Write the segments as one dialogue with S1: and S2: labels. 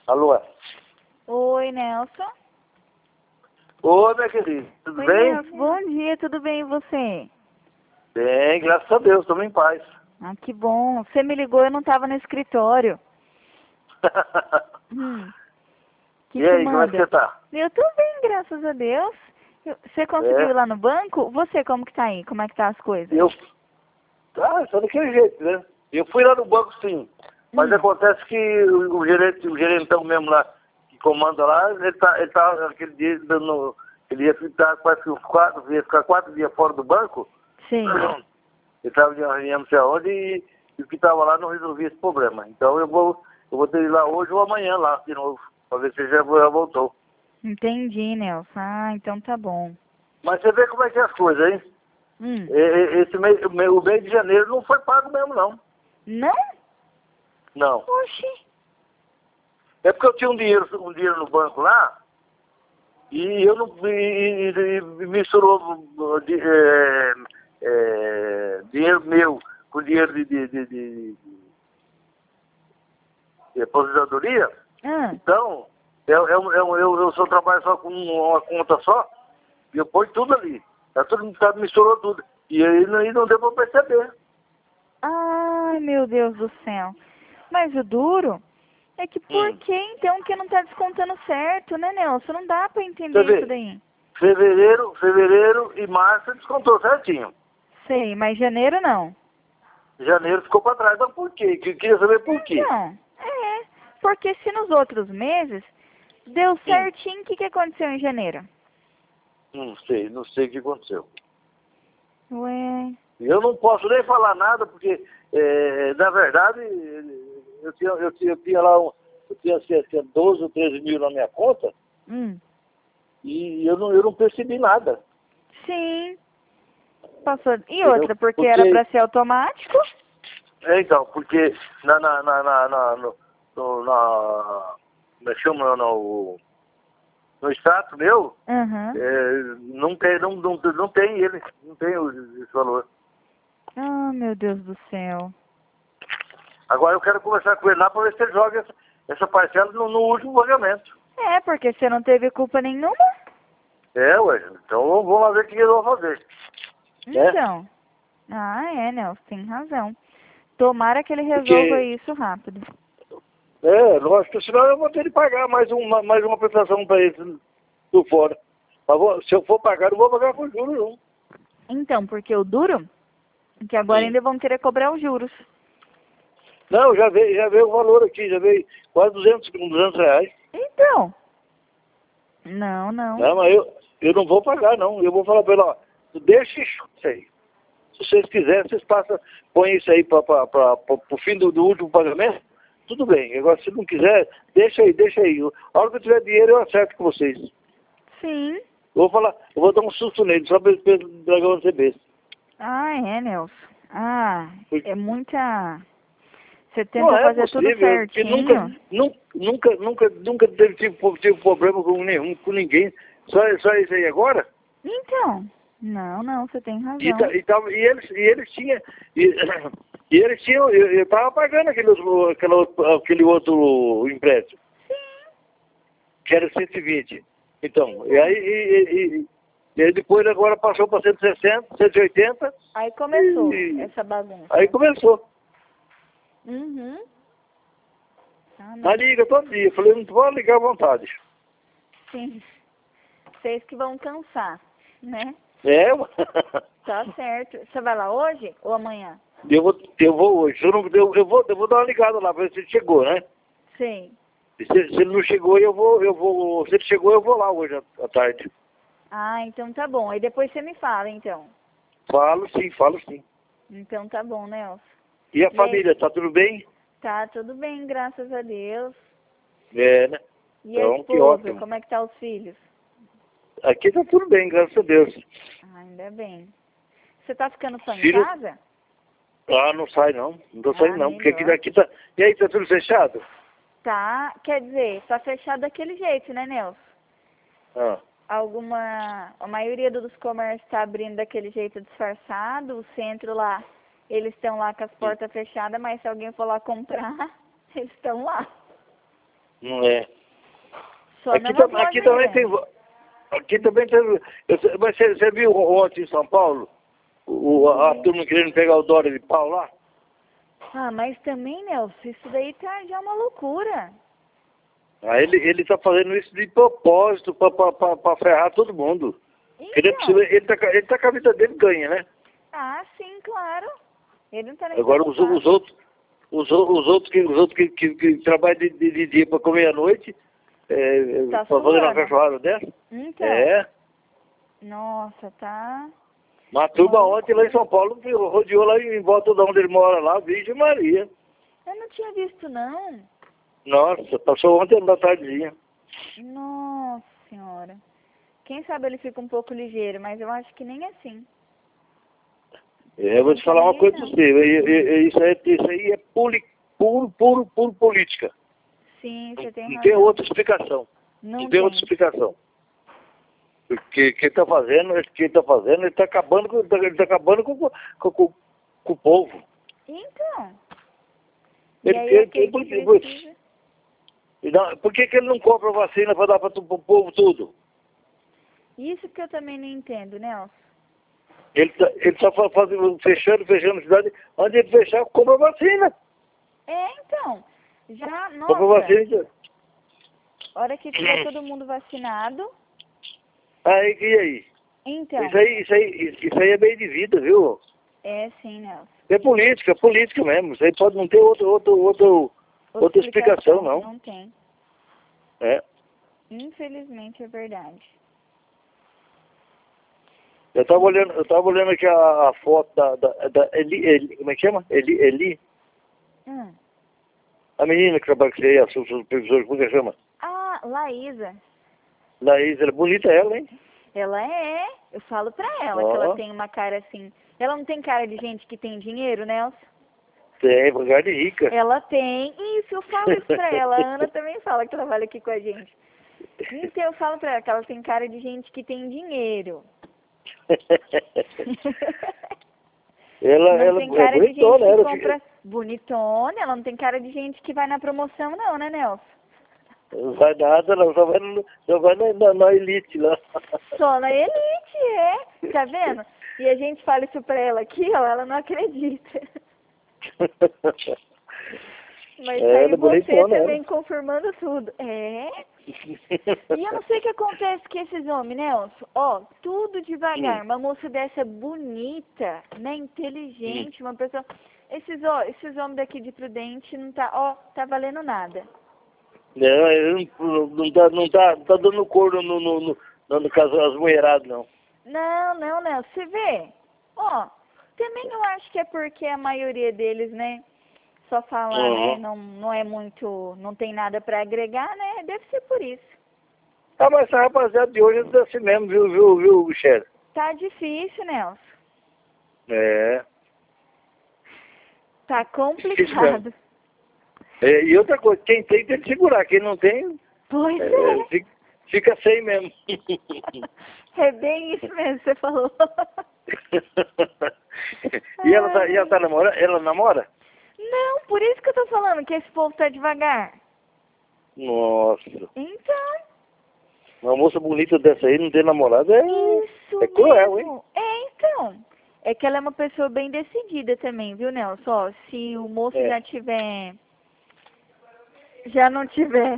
S1: Alô?
S2: Oi, Nelson.
S1: Oi, minha querida. Tudo
S2: Oi,
S1: bem?
S2: Nelson. Bom dia, tudo bem e você?
S1: Bem, graças a Deus, estamos em paz.
S2: Ah, que bom. Você me ligou, eu não estava no escritório. Hum.
S1: E aí, como é que
S2: manda?
S1: você tá?
S2: Eu tô bem, graças a Deus. Você conseguiu ir
S1: É,
S2: lá no banco? Você, como que tá aí? Como é que tá as coisas?
S1: eu... Tá, só daquele jeito, né? Eu fui lá no banco, sim. Mas acontece que o gerentão mesmo lá, que comanda lá, ele tá aquele dia dando... Ele ia ficar quase que ia ficar 4 dias fora do banco.
S2: Sim.
S1: Ele estava de uma reunião não sei aonde e o que estava lá não resolvia esse problema. Então eu vou ter que ir lá hoje ou amanhã lá de novo, para ver se já voltou.
S2: Entendi, Nelson. Ah, então tá bom.
S1: Mas você vê como é que é as coisas, hein?
S2: Hum.
S1: Esse mês, o mês de janeiro não foi pago mesmo, não.
S2: Não?
S1: Não.
S2: Oxi.
S1: É porque eu tinha um dinheiro no banco lá e eu não e misturou dinheiro meu com dinheiro de aposentadoria.
S2: Ah.
S1: Então, eu só trabalho só com uma conta só e eu ponho tudo ali. Misturou tudo. E aí não deu para perceber.
S2: Ai, meu Deus do céu. Mas o duro é que por que então que não tá descontando certo, né, Nelson? Não dá pra entender
S1: Você
S2: isso
S1: vê,
S2: daí.
S1: fevereiro e março descontou certinho.
S2: Sei, mas janeiro não.
S1: Janeiro ficou para trás. Mas por quê? Eu queria saber por quê.
S2: Então, porque se nos outros meses deu certinho, o que aconteceu em janeiro?
S1: Não sei o que aconteceu.
S2: Ué,
S1: Eu não posso nem falar nada, porque, na verdade, eu tinha lá, tinha 12 ou 13 mil na minha conta, e eu não percebi nada.
S2: sim, passou. E
S1: Entendeu?
S2: outra, porque era pra ser automático?
S1: Então, porque como é que chama, no extrato meu,
S2: Aham.
S1: não tem ele, não tem esse valor.
S2: Ah, meu Deus do céu.
S1: Agora eu quero conversar com ele lá para ver se ele joga essa parcela no último pagamento.
S2: É, porque você não teve culpa nenhuma?
S1: Ué, então vamos lá ver o que eles vão fazer.
S2: Então. Ah, Nelson, tem razão. Tomara que ele resolva
S1: Porque,
S2: isso rápido.
S1: lógico, senão eu vou ter de pagar mais uma prestação para eles por fora. Mas se eu for pagar, não vou pagar com juros, não.
S2: Então, porque o duro é que agora ainda vão querer cobrar os juros.
S1: Não, já veio o valor aqui, já veio quase 200 reais.
S2: Então. Não.
S1: Não, mas eu não vou pagar, não. Eu vou falar para ele, ó, deixa isso aí. Se vocês quiserem, vocês põem isso aí para o fim do último pagamento, tudo bem. Agora, se não quiser, deixa aí. A hora que eu tiver dinheiro, eu acerto com vocês.
S2: Sim.
S1: Eu vou dar um susto nele, só para ele dragão receber.
S2: Ah, Nelson. Ah, é muita... Você
S1: Não
S2: tenta
S1: é
S2: fazer tudo
S1: possível, porque
S2: certinho.
S1: nunca tive problema com nenhum, com ninguém. Só isso aí agora?
S2: Então. Não, você tem
S1: E,
S2: razão.
S1: eles tinham, eu estava pagando aquele outro empréstimo, que era 120. Então, e aí depois agora passou para 160, 180.
S2: Aí começou essa bagunça.
S1: Aí começou.
S2: Ah,
S1: Mas liga todo dia. Eu falei, não pode ligar à vontade.
S2: sim. Vocês que vão cansar, né? Tá certo. Você vai lá hoje ou amanhã?
S1: Eu vou hoje. Eu vou dar uma ligada lá para ver se ele chegou, né?
S2: Sim.
S1: Se ele não chegou, se ele chegou, eu vou lá hoje à tarde.
S2: Ah, então tá bom. Aí depois você me fala, então.
S1: Falo sim.
S2: Então tá bom, Nelson.
S1: E a família, tá tudo bem?
S2: Tá tudo bem, graças a Deus.
S1: Né?
S2: E a
S1: Então, que
S2: esposa,
S1: ótimo.
S2: como é que tá os filhos?
S1: Aqui tá tudo bem, graças a Deus.
S2: Ah, ainda bem. Você tá ficando só em
S1: Filho?
S2: casa?
S1: Não sai não. Não tô saindo não, porque
S2: melhor.
S1: aqui tá... E aí, tá tudo fechado?
S2: Tá, quer dizer, tá fechado daquele jeito, né, Nelson?
S1: Ah.
S2: A maioria dos comércios tá abrindo daquele jeito disfarçado, o centro lá, eles estão lá com as portas fechadas, mas se alguém for lá comprar, eles estão lá.
S1: Não é.
S2: Só
S1: Aqui,
S2: não é uma
S1: aqui também tem... Aqui também tem... Mas você viu ontem em São Paulo? A turma querendo pegar o Dória de pau lá?
S2: Ah, mas também, Nelson, isso daí tá já uma loucura.
S1: Ah, ele tá fazendo isso de propósito pra ferrar todo mundo.
S2: Então,
S1: Ele tá com a vida dele ganha, né?
S2: ah, sim, claro. Ele não tá nem
S1: Agora
S2: preocupado.
S1: os outros que trabalham de dia para comer à noite,
S2: Tá
S1: para fazer uma
S2: suando.
S1: cachorrada dessa,
S2: Então, nossa, tá...
S1: uma turma
S2: Uma
S1: ontem lá em São Paulo rodeou lá em volta de onde ele mora lá, Virgem Maria.
S2: Eu não tinha visto, não.
S1: Nossa, passou ontem da tardezinha.
S2: Nossa senhora. Quem sabe ele fica um pouco ligeiro, mas eu acho que nem assim.
S1: Eu vou te falar uma coisa pra você, isso aí é puro política.
S2: Sim, você tem
S1: Não tem
S2: razão.
S1: outra explicação.
S2: Não
S1: Tem outra explicação. Porque quem tá fazendo, ele tá acabando com o povo.
S2: Então. E aí aquele que precisa...
S1: Por que ele não compra vacina para dar para o povo tudo?
S2: Isso que eu também não entendo, Nelson.
S1: Ele tá fechando a cidade. Onde ele fechar, compra vacina.
S2: Então. Já,
S1: Compra
S2: nossa.
S1: vacina.
S2: Hora que tiver todo mundo vacinado.
S1: Aí, e aí?
S2: Então.
S1: Isso aí é meio de vida, viu?
S2: É sim, Nelson.
S1: É política mesmo. Isso aí pode não ter outra explicação, não.
S2: Não tem.
S1: É.
S2: Infelizmente é verdade.
S1: Eu tava olhando aqui a foto da Eli, como é que chama? Eli? A menina que trabalha com você aí, a sua supervisora, como é que chama?
S2: Ah, Laísa.
S1: Laís, ela é bonita ela, hein?
S2: Ela é. Eu falo pra ela que ela tem uma cara assim. Ela não tem cara de gente que tem dinheiro, Nelson?
S1: Tem, lugar de rica.
S2: Ela tem. Isso, eu falo isso pra ela. A Ana também fala que trabalha aqui com a gente. Então eu falo pra ela que ela tem cara de gente que tem dinheiro.
S1: ela
S2: tem cara
S1: é
S2: de gente
S1: bonitona,
S2: que
S1: ela
S2: compra bonitona. Ela não tem cara de gente que vai na promoção não, né, Nelson?
S1: não vai nada, não, só vai na elite lá.
S2: Só na elite, tá vendo? E a gente fala isso pra ela aqui, ó, ela não acredita. Mas aí
S1: ela é
S2: você
S1: bonitona,
S2: também confirmando tudo. E eu não sei o que acontece com esses homens, Nelson. Ó, tudo devagar. Uma moça dessa bonita, né, inteligente, uma pessoa... Esses homens daqui de Prudente não tá valendo nada.
S1: Não tá dando cor no caso as mulheradas, não.
S2: Não, você vê? Ó, também eu acho que é porque a maioria deles, né, só fala, né, não é muito, não tem nada pra agregar, né, deve ser por isso.
S1: Ah, mas essa rapaziada de hoje é assim mesmo, viu, Michele?
S2: Tá difícil, Nelson.
S1: É.
S2: Tá complicado.
S1: E outra coisa, quem tem que segurar, quem não tem,
S2: Pois
S1: fica sem mesmo.
S2: É bem isso mesmo, você falou.
S1: E ela tá namorando? Ela namora?
S2: Não, por isso que eu tô falando que esse povo tá devagar.
S1: Nossa.
S2: Então.
S1: Uma moça bonita dessa aí não ter namorado
S2: Isso
S1: é cruel,
S2: mesmo.
S1: hein?
S2: Então. É que ela é uma pessoa bem decidida também, viu, Nelson? Ó, se o moço já não tiver.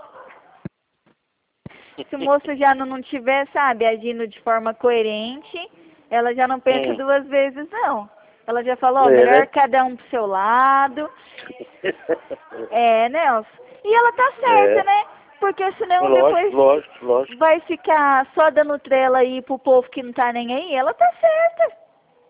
S2: Se o moço já não tiver, sabe, agindo de forma coerente, ela já não pensa duas vezes, não. Ela já falou, melhor
S1: né?
S2: cada um pro seu lado. Nelson. E ela tá certa, né? Porque senão depois
S1: lógico.
S2: vai ficar só dando trela aí pro povo que não tá nem aí. Ela tá certa.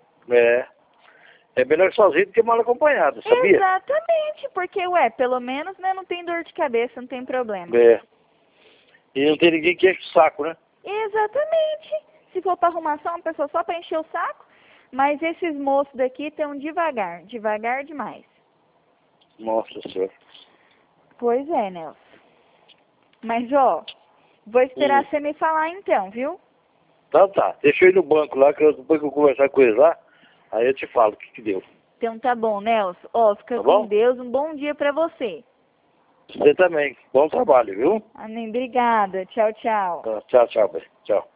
S1: É melhor sozinho do que mal acompanhado, sabia?
S2: Exatamente, porque, pelo menos, né, não tem dor de cabeça, não tem problema.
S1: E não tem ninguém que enche o saco, né?
S2: Exatamente. Se for pra arrumar só uma pessoa só pra encher o saco, mas esses moços daqui estão devagar demais.
S1: Nossa senhora.
S2: Pois é, Nelson. Mas, ó, vou esperar você me falar então, viu?
S1: Tá. Deixa eu ir no banco lá, que depois que eu conversar com eles lá, aí eu te falo o que deu.
S2: Então tá bom, Nelson. Ó, fica com Deus. Um bom dia pra você.
S1: Você também. Bom trabalho, viu?
S2: Amém. Obrigada. Tchau, tchau.
S1: Tchau, tchau, bem. Tchau.